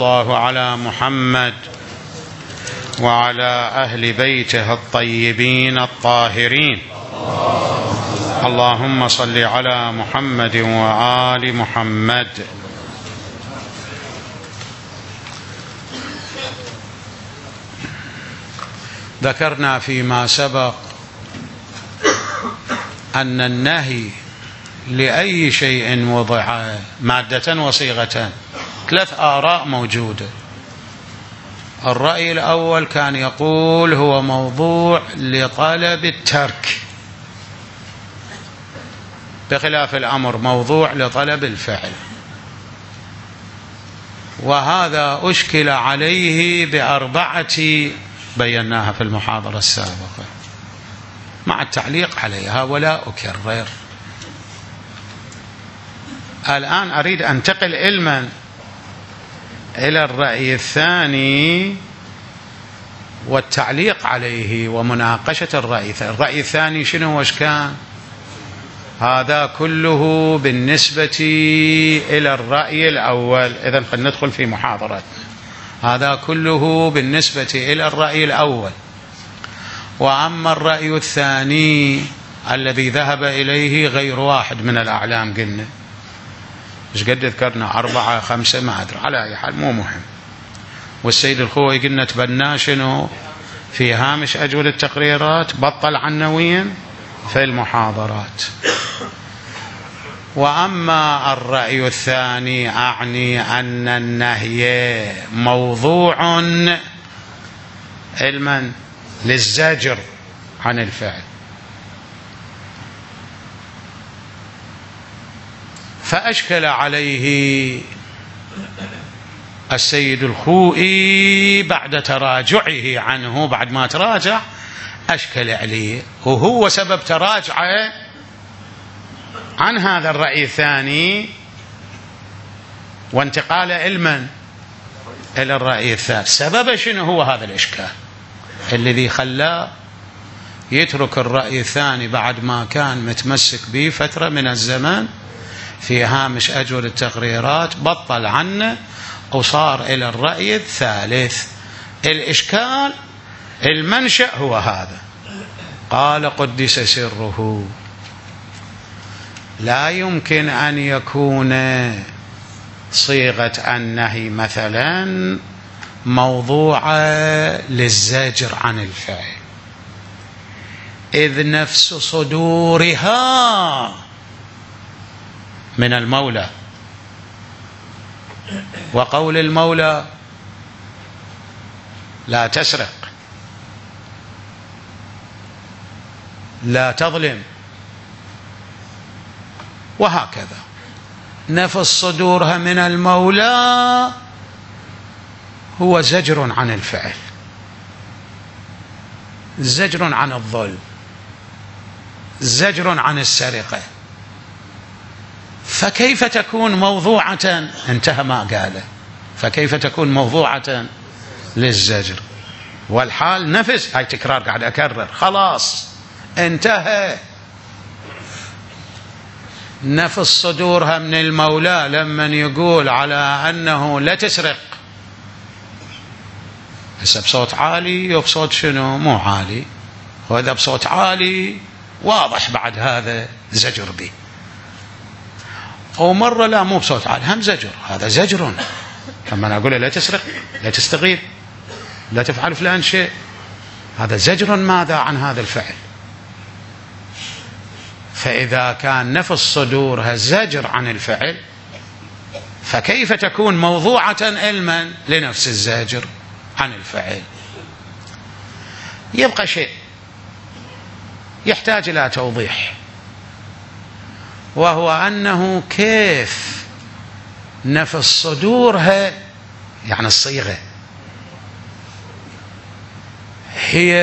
الله على محمد وعلى أهل بيته الطيبين الطاهرين. اللهم صل على محمد وآل محمد. ذكرنا فيما سبق أن النهي لأي شيء وضع مادة وصيغة 3 آراء موجودة. الرأي الأول كان يقول هو موضوع لطلب الترك، بخلاف الأمر موضوع لطلب الفعل، وهذا أشكل عليه ب4 بيناها في المحاضرة السابقة مع التعليق عليها ولا أكرر. الآن أريد أنتقل علما إلى الرأي الثاني والتعليق عليه ومناقشة الرأي الثاني. الرأي الثاني شنو وش كان؟ هذا كله بالنسبة إلى الرأي الأول. إذن خلينا ندخل في محاضرة. هذا كله بالنسبة إلى الرأي الأول. وأما الرأي الثاني الذي ذهب إليه غير واحد من الأعلام، قلنا مش قد ذكرنا 4 5 ما أدري، على أي حال مو مهم. والسيد الخوي قلنا تبناه شنو في هامش أجول التقريرات، بطل عناوين في المحاضرات. وأما الرأي الثاني أعني أن النهي موضوع علما للزجر عن الفعل، فأشكل عليه السيد الخوئي بعد تراجعه عنه. بعد ما تراجع أشكل عليه، وهو سبب تراجعه عن هذا الرأي الثاني وانتقال علما إلى الرأي الثالث. سبب شنو هو هذا الإشكال الذي خلاه يترك الرأي الثاني بعد ما كان متمسك به فترة من الزمن في هامش أجول التقريرات، بطل عنه وصار إلى الرأي الثالث. الإشكال المنشأ هو هذا. قال قدس سره: لا يمكن أن يكون صيغة النهي مثلا موضوعة للزجر عن الفعل، إذ نفس صدورها من المولى، وقول المولى لا تسرق، لا تظلم، وهكذا نفس صدورها من المولى هو زجر عن الفعل، زجر عن الظلم، زجر عن السرقة. فكيف تكون موضوعة؟ انتهى ما قاله. فكيف تكون موضوعة للزجر والحال نفس، هاي تكرار قاعد أكرر، خلاص انتهى. نفس صدورها من المولى لما يقول على أنه لا تسرق، هسه بصوت عالي وبصوت شنو مو عالي، وإذا بصوت عالي واضح بعد هذا زجر به، ومرة لا مو بصوت عالي هم زجر، هذا زجر. لما أنا أقول لا تسرق، لا تستغيث، لا تفعل فلان شيء، هذا زجر ماذا عن هذا الفعل. فإذا كان نفس صدورها زجر عن الفعل، فكيف تكون موضوعة علما لنفس الزاجر عن الفعل؟ يبقى شيء يحتاج إلى توضيح، وهو أنه كيف نفس صدورها، يعني الصيغة هي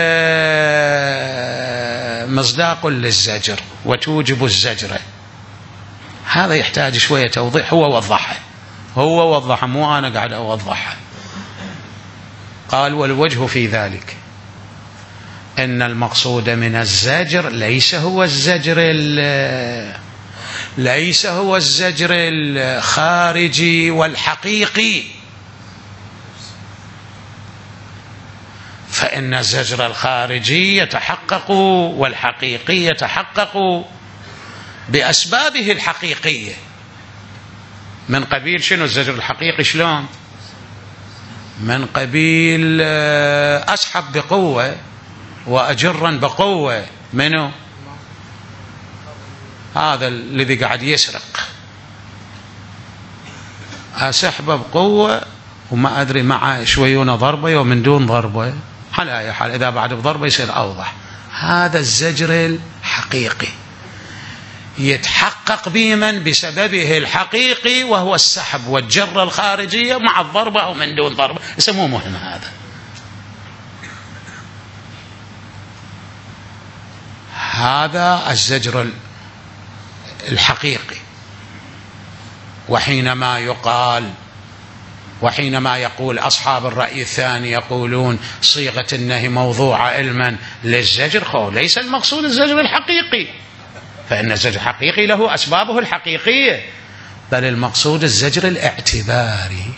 مصداق للزجر وتوجب الزجر. هذا يحتاج شوية توضيح. هو وضحه مو أنا قاعد أوضحها. قال: والوجه في ذلك أن المقصود من الزجر ليس هو الزجر الخارجي والحقيقي فإن الزجر الخارجي يتحقق والحقيقي يتحقق بأسبابه الحقيقية. من قبيل شنو الزجر الحقيقي؟ شلون؟ من قبيل أسحب بقوة وأجرا بقوة. منو؟ هذا الذي قاعد يسرق، أسحبه بقوة وما أدري مع شويون ضربة ومن دون ضربة، على أي حال إذا بعد بضربة يصير أوضح. هذا الزجر الحقيقي يتحقق بمن؟ بسببه الحقيقي وهو السحب والجرة الخارجية مع الضربة أو من دون ضربة، يسموه مهم. هذا الزجر الحقيقي. وحينما يقول أصحاب الرأي الثاني يقولون صيغة النهي موضوعة علما للزجر، ليس المقصود الزجر الحقيقي، فإن الزجر الحقيقي له أسبابه الحقيقية، بل المقصود الزجر الاعتباري.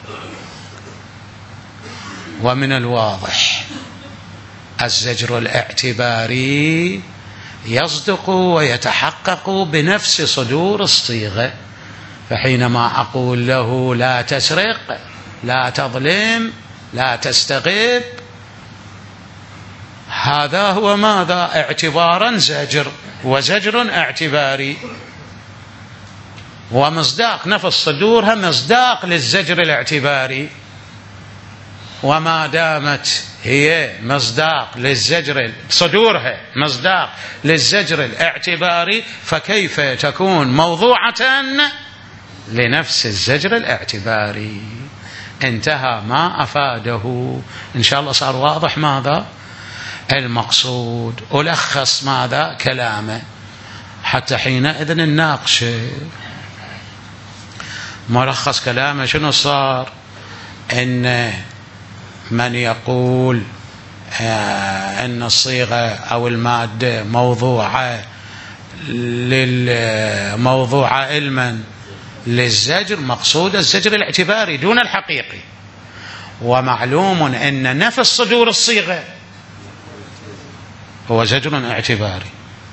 ومن الواضح الزجر الاعتباري يصدق ويتحقق بنفس صدور الصيغة. فحينما أقول له لا تسرق، لا تظلم، لا تستغب، هذا هو ماذا؟ اعتبارا زجر، وزجر اعتباري، ومصداق نفس صدورها مصداق للزجر الاعتباري. وما دامت هي مصداق للزجر، صدورها مصداق للزجر الاعتباري، فكيف تكون موضوعة لنفس الزجر الاعتباري؟ انتهى ما أفاده. إن شاء الله صار واضح ماذا المقصود. ألخص ماذا كلامه حتى حينئذ نناقش. ملخص كلامه شنو صار؟ إن من يقول أن الصيغة أو المادة موضوعة علما للزجر، مقصود الزجر الاعتباري دون الحقيقي. ومعلوم أن نفس صدور الصيغة هو زجر اعتباري،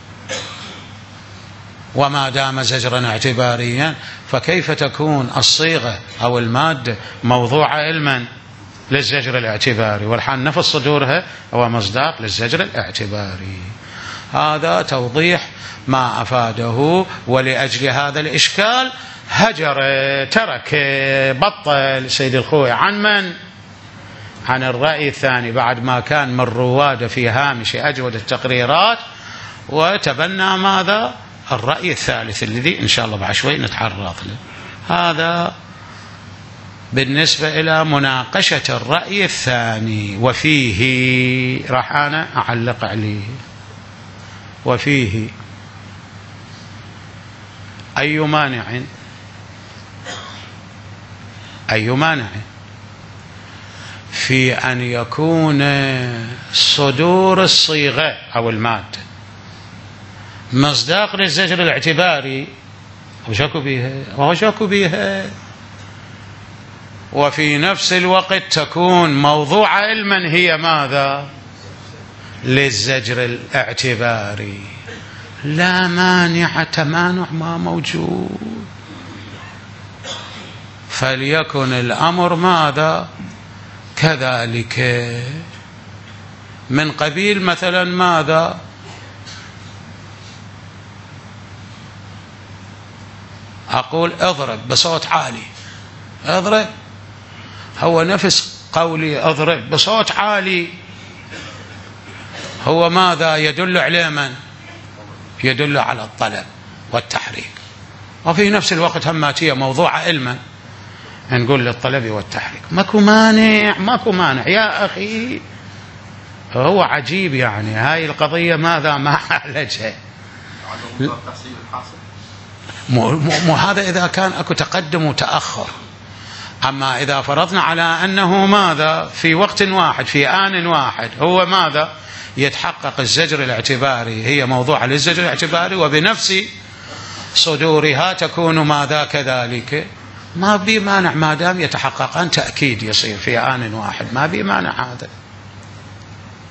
وما دام زجرا اعتباريا فكيف تكون الصيغة أو المادة موضوعة علما للزجر الاعتباري، والحال نفس صدورها هو مصداق للزجر الاعتباري. هذا توضيح ما أفاده. ولأجل هذا الإشكال هجر، ترك، بطل سيد الخوي عن من؟ عن الرأي الثاني، بعد ما كان من رواد في هامش أجود التقريرات، وتبنى ماذا؟ الرأي الثالث الذي إن شاء الله بعد شوي نتعرض له. هذا بالنسبة إلى مناقشة الرأي الثاني. وفيه راح أنا أعلق عليه. وفيه أي مانع في أن يكون صدور الصيغة أو المادة مصداق للزجر الاعتباري، وهو شاكو بها، وفي نفس الوقت تكون موضوع علما هي ماذا؟ للزجر الاعتباري. لا مانع، تمانع ما موجود. فليكن الأمر ماذا؟ كذلك. من قبيل مثلا ماذا؟ أقول اضرب بصوت عالي، اضرب، هو نفس قولي اضرب بصوت عالي، هو ماذا يدل على من؟ يدل على الطلب والتحريك. وفي نفس الوقت هماتية موضوع علما نقول للطلب والتحريك. ماكو مانع يا أخي. هو عجيب يعني هاي القضية ماذا ما عالجها. مو هذا إذا كان أكو تقدم وتأخر. أما إذا فرضنا على أنه ماذا في وقت واحد في آن واحد هو ماذا يتحقق الزجر الاعتباري، هي موضوع للزجر الاعتباري، وبنفس صدورها تكون ماذا كذلك، ما بي مانع ما دام يتحققان تأكيد يصير في آن واحد، ما بي مانع هذا.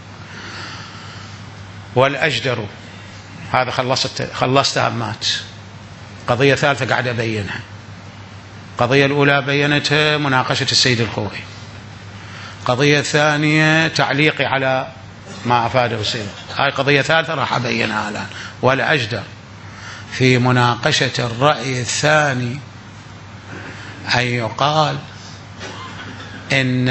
والأجدر. هذا خلصت هامات. قضية ثالثة قاعد أبينها. قضية الأولى بينتها مناقشة السيد الخوئي. قضية ثانية تعليقي على ما أفاده السيد. هاي قضية ثالثة راح أبينها الآن. والأجدر في مناقشة الرأي الثاني أن يقال إن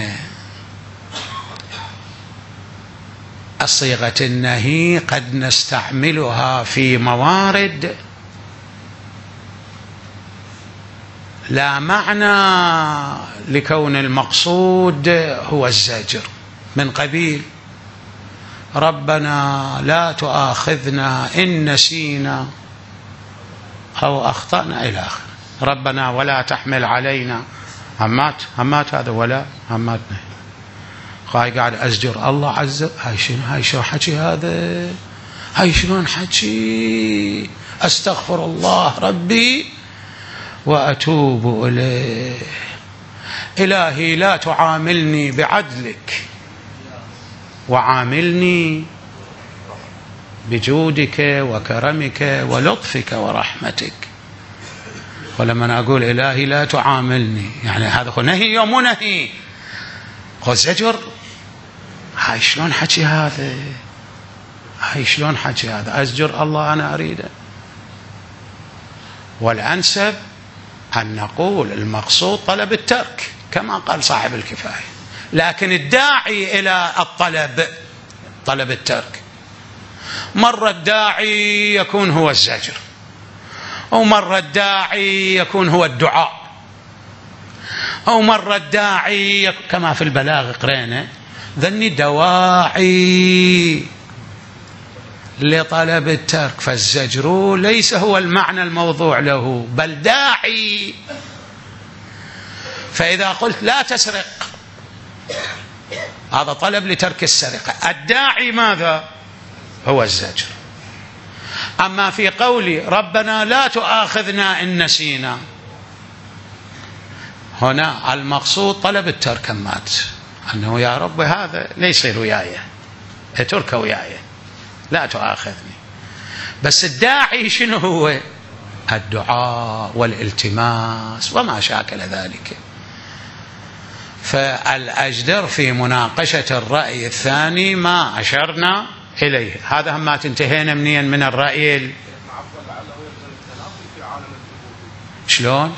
صيغة النهي قد نستعملها في موارد لا معنى لكون المقصود هو الزجر، من قبيل ربنا لا تؤاخذنا إن نسينا أو أخطأنا إلى آخره. ربنا ولا تحمل علينا همات هذا ولا هماتنا. قاعد أزجر الله عز وجل. هاي شو حكي هذا؟ هاي شلون حكي؟ أستغفر الله ربي وأتوب إليه. إلهي لا تعاملني بعدلك وعاملني بجودك وكرمك ولطفك ورحمتك. ولما أقول إلهي لا تعاملني يعني هذا هو نهي يوم نهي، هو زجر. هاي شلون حكي هذا؟ هاي شلون حكي هذا؟ أزجر الله أنا أريده. والأنسب أن نقول المقصود طلب الترك كما قال صاحب الكفاية، لكن الداعي إلى الطلب طلب الترك. مرة الداعي يكون هو الزجر، ومرة الداعي يكون هو الدعاء، أو مرة الداعي كما في البلاغ قرينا ذني دواعي لطلب الترك. فالزجر ليس هو المعنى الموضوع له بل داعي. فإذا قلت لا تسرق هذا طلب لترك السرقة، الداعي ماذا؟ هو الزجر. أما في قولي ربنا لا تؤاخذنا إن نسينا، هنا المقصود طلب الترك مات، أنه يا رب هذا ليس وياي، اترك وياي لا تؤاخذني. بس الداعي شنو هو؟ الدعاء والالتماس وما شاكل ذلك. فالأجدر في مناقشة الرأي الثاني ما أشرنا إليه. هذا هم ما تنتهينا منين من الرأي شلون؟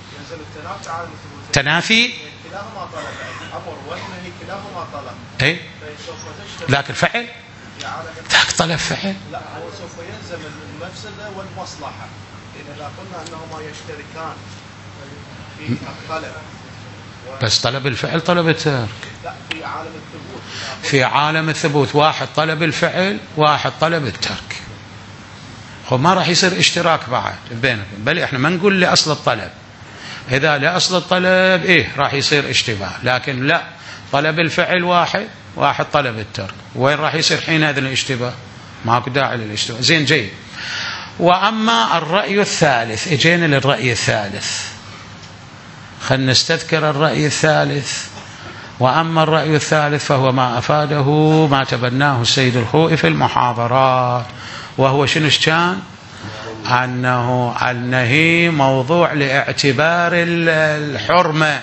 تنافي كلاهما طلب، الأمر والنهي كلاهما طلب. إيه؟ لكن فعل؟ ذاك طلب فعل؟ لا هو سوف يلزم المفسدة والمصلحة. إذا قلنا أنهما يشتركان في الطلب. بس طلب الفعل طلب الترك. لا في عالم الثبوت. في عالم الثبوت واحد طلب الفعل واحد طلب الترك. هو ما راح يصير اشتراك بعد بينهم، بل احنا ما نقول لأصل الطلب. إذا لأصل الطلب إيه راح يصير اشتباه، لكن لا، طلب الفعل واحد طلب الترك، وين راح يصير حينئذ الاشتباه؟ ماكو داعي للاشتباه. زين جيد. وأما الرأي الثالث، اجينا للرأي الثالث، خلنا نستذكر الرأي الثالث. وأما الرأي الثالث فهو ما أفاده ما تبناه السيد الخوئي في المحاضرات، وهو شنو كان؟ أنه النهي موضوع لاعتبار الحرمة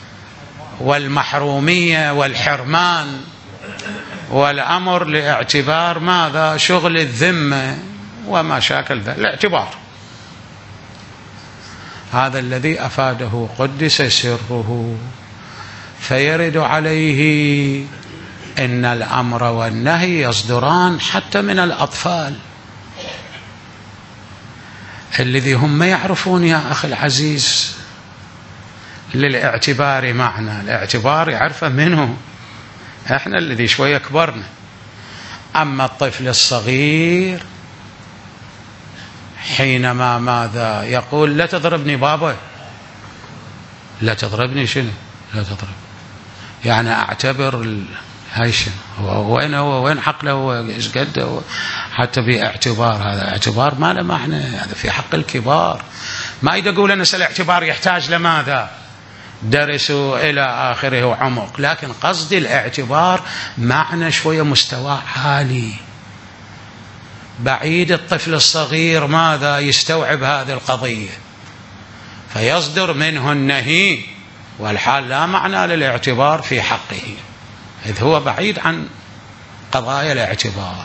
والمحرومية والحرمان، والأمر لاعتبار ماذا؟ شغل الذمة وما شاكل ذلك، الاعتبار. هذا الذي أفاده قدس سره. فيرد عليه إن الأمر والنهي يصدران حتى من الأطفال الذي هم ما يعرفون يا أخي العزيز للاعتبار معنى. الاعتبار يعرفه منه احنا الذي شوية كبرنا. أما الطفل الصغير حينما ماذا يقول لا تضربني بابا، لا تضربني شنو؟ لا تضرب يعني أعتبر هاي شنو هو وين عقله هو ايش قد حتى باعتبار. هذا اعتبار ما له معنى، هذا في حق الكبار. ما يقول أنا الاعتبار يحتاج لماذا؟ درس إلى آخره وعمق، لكن قصدي الاعتبار معنى شوية مستوى عالي، بعيد الطفل الصغير ماذا يستوعب هذه القضية فيصدر منه النهي، والحال لا معنى للاعتبار في حقه إذ هو بعيد عن قضايا الاعتبار.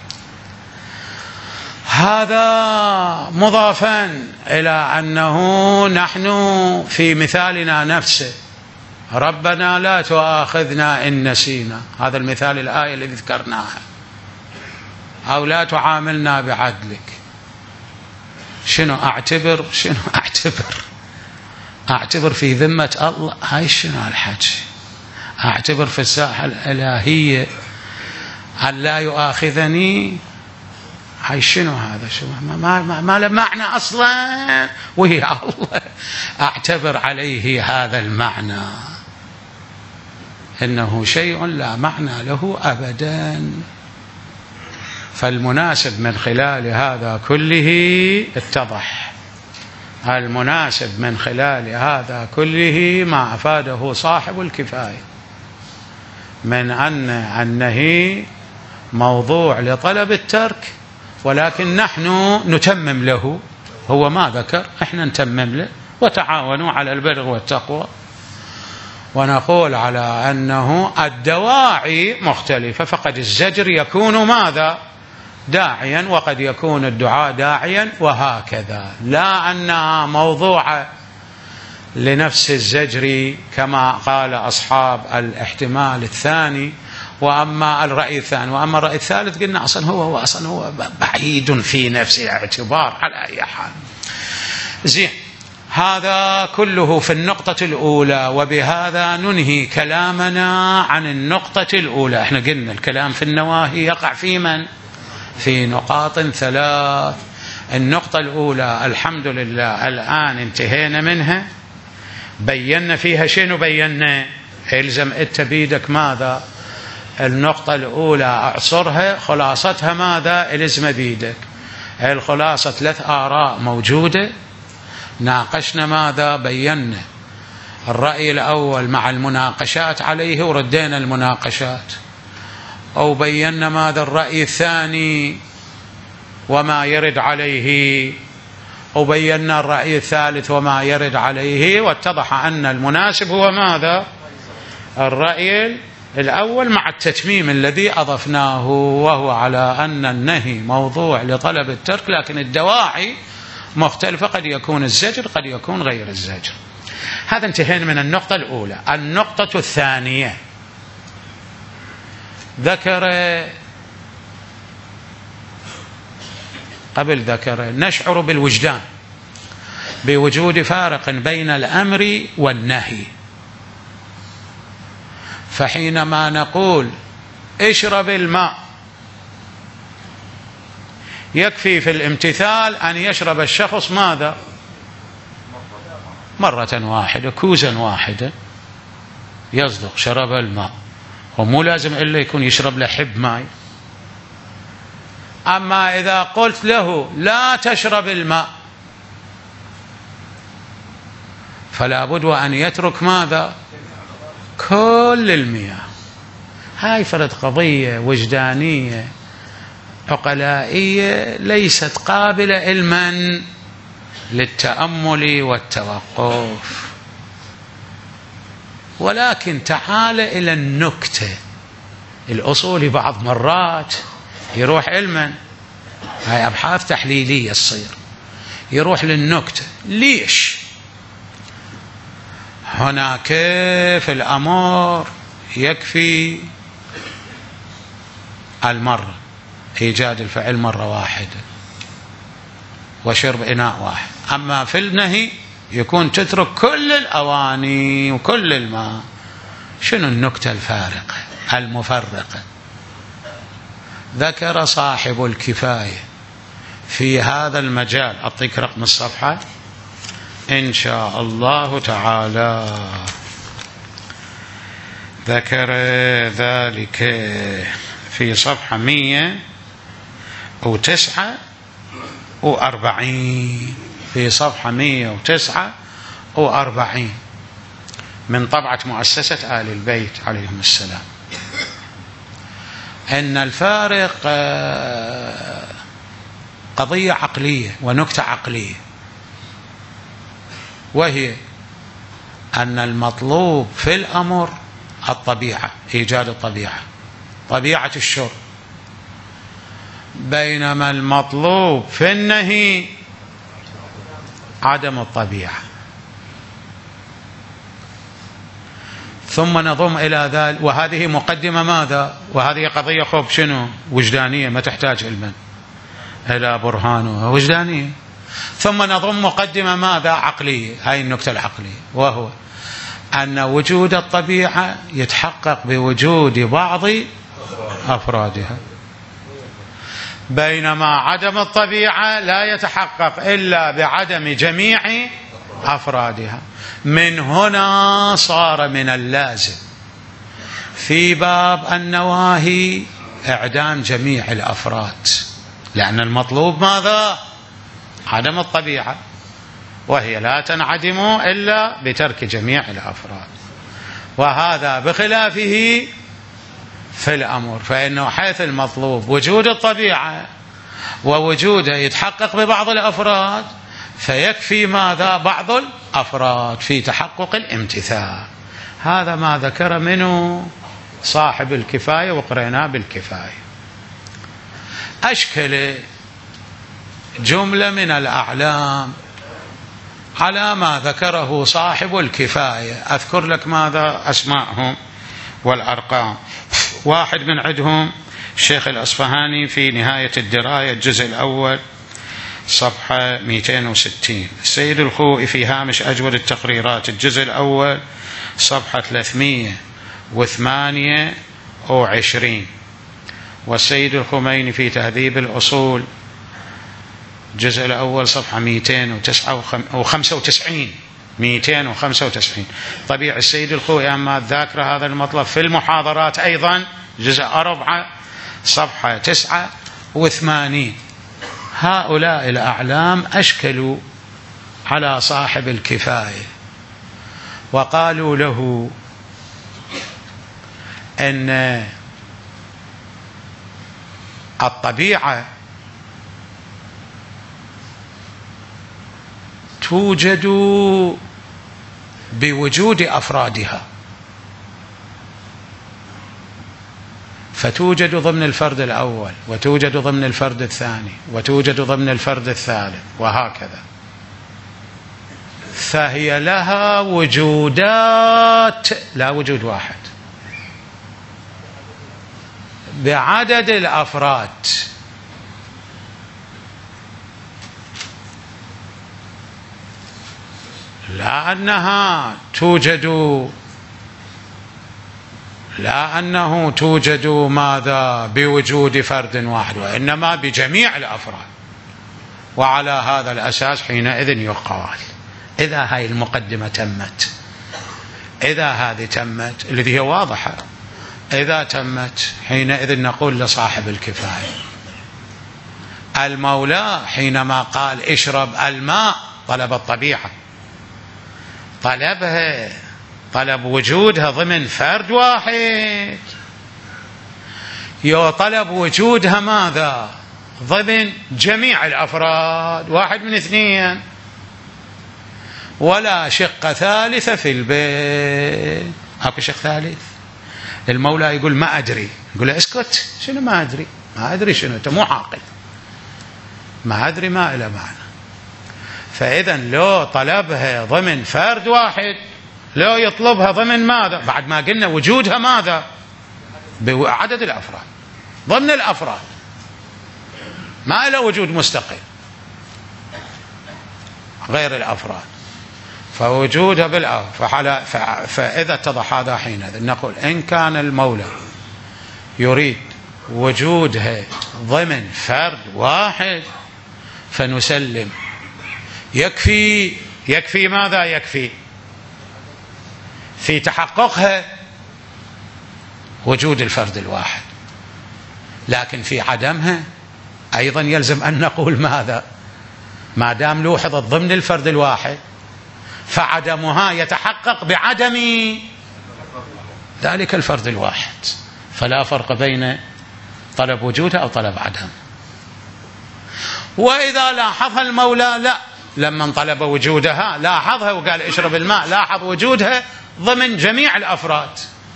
هذا مضافا إلى أنه نحن في مثالنا نفسه ربنا لا تؤاخذنا إن نسينا، هذا المثال الآية الذي ذكرناها، أو لا تعاملنا بعدلك. شنو أعتبر؟ شنو أعتبر في ذمة الله؟ هاي شنو الحكي؟ أعتبر في الساحة الإلهية أن لا يؤاخذني؟ هاي شنو هذا؟ شو ما له معنى أصلا، وهي الله أعتبر عليه هذا المعنى، إنه شيء لا معنى له أبدا. فالمناسب من خلال هذا كله اتضح، المناسب من خلال هذا كله ما أفاده صاحب الكفاية من أن النهي موضوع لطلب الترك، ولكن نحن نتمم له، هو ما ذكر احنا نتمم له، وتعاونوا على البر والتقوى، ونقول على أنه الدواعي مختلفة، فقد الزجر يكون ماذا؟ داعيا، وقد يكون الدعاء داعيا، وهكذا، لا أنها موضوع لنفس الزجر كما قال أصحاب الاحتمال الثاني، وأما الرأي الثاني. وأما الرأي الثالث قلنا أصلا هو بعيد في نفسه اعتبار على أي حال. زين، هذا كله في النقطة الأولى، وبهذا ننهي كلامنا عن النقطة الأولى. احنا قلنا الكلام في النواهي يقع في من؟ في نقاط ثلاث. النقطة الأولى الحمد لله الآن انتهينا منها، بينا فيها شنو بينا؟ الزم انت بيدك ماذا؟ النقطة الأولى أعصرها، خلاصتها ماذا؟ الزم بيدك. الخلاصة 3 آراء موجودة، ناقشنا ماذا؟ بينا الرأي الأول مع المناقشات عليه وردينا المناقشات، أو بينا ماذا الرأي الثاني وما يرد عليه، أو بينا الرأي الثالث وما يرد عليه، واتضح أن المناسب هو ماذا؟ الرأي الأول مع التتميم الذي أضفناه، وهو على أن النهي موضوع لطلب الترك، لكن الدواعي مختلفة، قد يكون الزجر قد يكون غير الزجر. هذا انتهينا من النقطة الأولى. النقطة الثانية ذكر نشعر بالوجدان بوجود فارق بين الأمر والنهي، فحينما نقول اشرب الماء يكفي في الامتثال أن يشرب الشخص ماذا؟ مرة واحدة، كوزا واحدة يصدق شرب الماء، ومو لازم إلا يكون يشرب له حب ماء. أما إذا قلت له لا تشرب الماء فلا بد وأن يترك ماذا؟ كل المياه. هاي فرد قضية وجدانية عقلائية ليست قابلة علما للتأمل والتوقف. ولكن تعال إلى النكتة. الأصولي بعض مرات يروح علما، هاي أبحاث تحليلية تصير، يروح للنكتة. ليش هناك في الأمر يكفي المرة، إيجاد الفعل مرة واحدة وشرب إناء واحد، أما في النهي يكون تترك كل الأواني وكل الماء. شنو النكتة الفارقة المفرقة؟ ذكر صاحب الكفاية في هذا المجال، أعطيك رقم الصفحة إن شاء الله تعالى. ذكر ذلك في صفحة 149، في صفحة 149 من طبعة مؤسسة آل البيت عليهم السلام، أن الفارق قضية عقلية ونكتة عقلية، وهي أن المطلوب في الأمر الطبيعة، إيجاد الطبيعة، طبيعة الشرب، بينما المطلوب في النهي عدم الطبيعة. ثم نضم إلى ذلك، وهذه مقدمة ماذا؟ وهذه قضية خوف شنو؟ وجدانية، ما تحتاج علما إلى برهانها، وجدانية. ثم نضم مقدمة ماذا؟ عقلية، هاي النكتة العقلية، وهو أن وجود الطبيعة يتحقق بوجود بعض أفرادها، بينما عدم الطبيعة لا يتحقق إلا بعدم جميع أفرادها. من هنا صار من اللازم في باب النواهي إعدام جميع الأفراد، لأن المطلوب ماذا؟ عدم الطبيعة، وهي لا تنعدم إلا بترك جميع الأفراد. وهذا بخلافه في الأمر، فإنه حيث المطلوب وجود الطبيعة ووجوده يتحقق ببعض الأفراد، فيكفي ماذا؟ بعض الأفراد في تحقق الامتثال. هذا ما ذكر منه صاحب الكفاية، وقرأناه بالكفاية. أشكل جملة من الأعلام على ما ذكره صاحب الكفاية، أذكر لك ماذا أسماءهم والأرقام. واحد من عندهم الشيخ الأصفهاني في نهاية الدراية الجزء الأول صفحة 260، السيد الخوئي في هامش أجود التقريرات الجزء الأول صفحة 328، والسيد الخميني في تهذيب الأصول الجزء الأول صفحة 295. طبيعي السيد الخوئي أما ذاكر هذا المطلب في المحاضرات أيضا جزء 4 صفحة 89. هؤلاء الأعلام أشكلوا على صاحب الكفاية وقالوا له أن الطبيعة توجد بوجود أفرادها، فتوجد ضمن الفرد الأول، وتوجد ضمن الفرد الثاني، وتوجد ضمن الفرد الثالث، وهكذا. فهي لها وجودات، لا وجود واحد، بعدد الأفراد. لا أنه توجد ماذا؟ بوجود فرد واحد، وإنما بجميع الأفراد. وعلى هذا الأساس حينئذ يقال إذا هاي المقدمة تمت، إذا هذه تمت الذي هي واضحة، إذا تمت حينئذ نقول لصاحب الكفاية المولى حينما قال اشرب الماء طلب الطبيعة، طلبها، طلب وجودها ضمن فرد واحد، طلب وجودها ماذا؟ ضمن جميع الأفراد، واحد من اثنين، ولا شق ثالث في البيت. اكو شق ثالث؟ المولى يقول ما أدري، يقول له اسكت، شنو ما أدري؟ ما أدري شنو؟ أنت مو عاقل، ما أدري ما إلى معنى. فإذا لو طلبها ضمن فرد واحد، لو يطلبها ضمن ماذا؟ بعد ما قلنا وجودها ماذا؟ بعدد الأفراد، ضمن الأفراد، ما له وجود مستقل غير الأفراد، فوجودها بالأفراد. فإذا اتضح هذا حينئذ نقول إن كان المولى يريد وجودها ضمن فرد واحد فنسلم، يكفي ماذا؟ يكفي في تحققها وجود الفرد الواحد، لكن في عدمها أيضا يلزم أن نقول ماذا؟ ما دام لوحظت ضمن الفرد الواحد فعدمها يتحقق بعدم ذلك الفرد الواحد، فلا فرق بين طلب وجودها أو طلب عدم. وإذا لاحظها المولى لا، لما طلب وجودها لاحظها وقال اشرب الماء، لاحظ وجودها ضمن جميع الأفراد،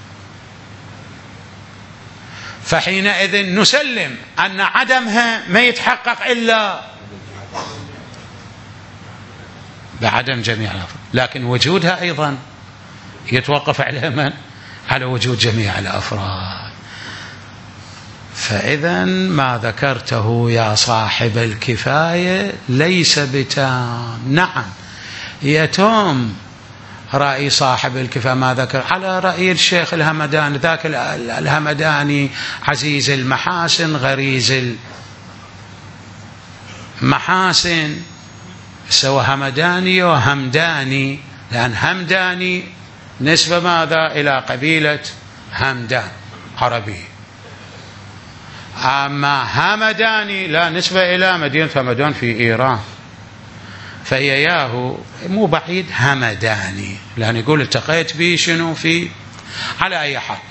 فحينئذ نسلم أن عدمها ما يتحقق إلا بعدم جميع الأفراد، لكن وجودها أيضا يتوقف على من؟ على وجود جميع الأفراد. فإذا ما ذكرته يا صاحب الكفاية ليس بتام. نعم يتم رأي صاحب الكفاية ما ذكر على رأي الشيخ الهمداني، ذاك الهمداني عزيز المحاسن غريز المحاسن، سوى همداني وهمداني، لأن همداني نسبة ماذا؟ إلى قبيلة همدان عربي، أما همداني لا، نسبة إلى مدينة همدان في إيران، فهي ياهو مو بعيد همداني، لأن يقول التقيت به شنو في على أي حال.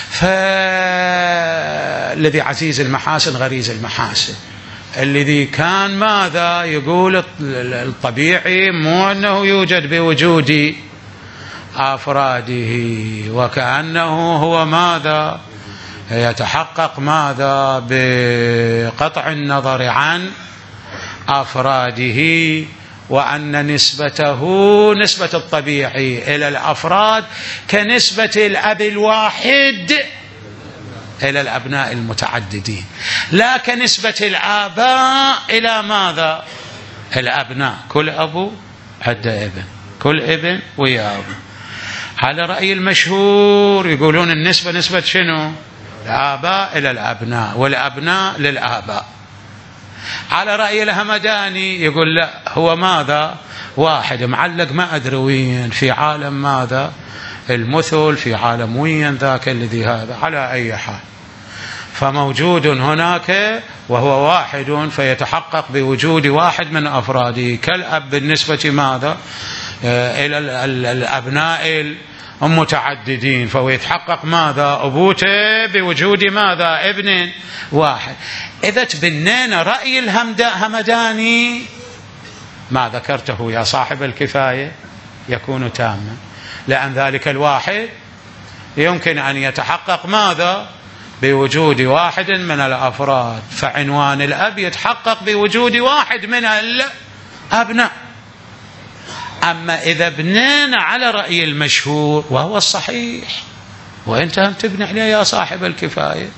فالذي عزيز المحاسن غريز المحاسن، الذي كان ماذا يقول الطبيعي مو أنه يوجد بوجود أفراده، وكأنه هو ماذا يتحقق ماذا بقطع النظر عن أفراده، وأن نسبته نسبة الطبيعي إلى الأفراد كنسبة الأب الواحد إلى الأبناء المتعددين، لا كنسبة الآباء إلى ماذا؟ الأبناء، كل أبو عنده ابن، كل ابن ويا أبو. على رأي المشهور يقولون النسبة نسبة شنو؟ الآباء إلى الأبناء والأبناء للآباء. على رأي الهمداني يقول لا، هو ماذا؟ واحد معلق ما أدري وين، في عالم ماذا؟ المثل، في عالم وين ذاك الذي هذا. على أي حال فموجود هناك وهو واحد، فيتحقق بوجود واحد من أفراده كالأب بالنسبة ماذا؟ إلى الأبناء المتعددين، فهو يتحقق ماذا؟ أبوته بوجود ماذا؟ ابن واحد. إذا تبنينا رأي الهمداني ما ذكرته يا صاحب الكفاية يكون تاما، لأن ذلك الواحد يمكن أن يتحقق ماذا؟ بوجود واحد من الأفراد، فعنوان الأب يتحقق بوجود واحد من الأبناء. أما إذا بنينا على رأي المشهور وهو الصحيح، وأنت هم تبني عليه يا صاحب الكفاية،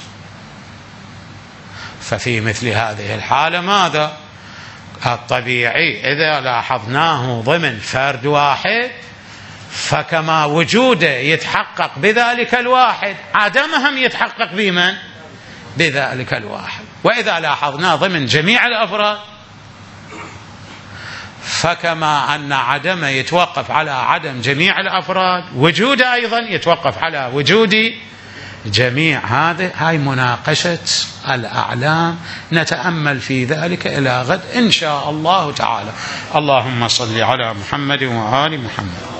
ففي مثل هذه الحالة ماذا؟ الطبيعي إذا لاحظناه ضمن فرد واحد، فكما وجوده يتحقق بذلك الواحد، عدمهم يتحقق بمن؟ بذلك الواحد. وإذا لاحظناه ضمن جميع الأفراد، فكما أن عدمه يتوقف على عدم جميع الأفراد، وجوده أيضا يتوقف على وجود جميع. هاي مناقشة الأعلام، نتأمل في ذلك إلى غد إن شاء الله تعالى. اللهم صل على محمد وآل محمد.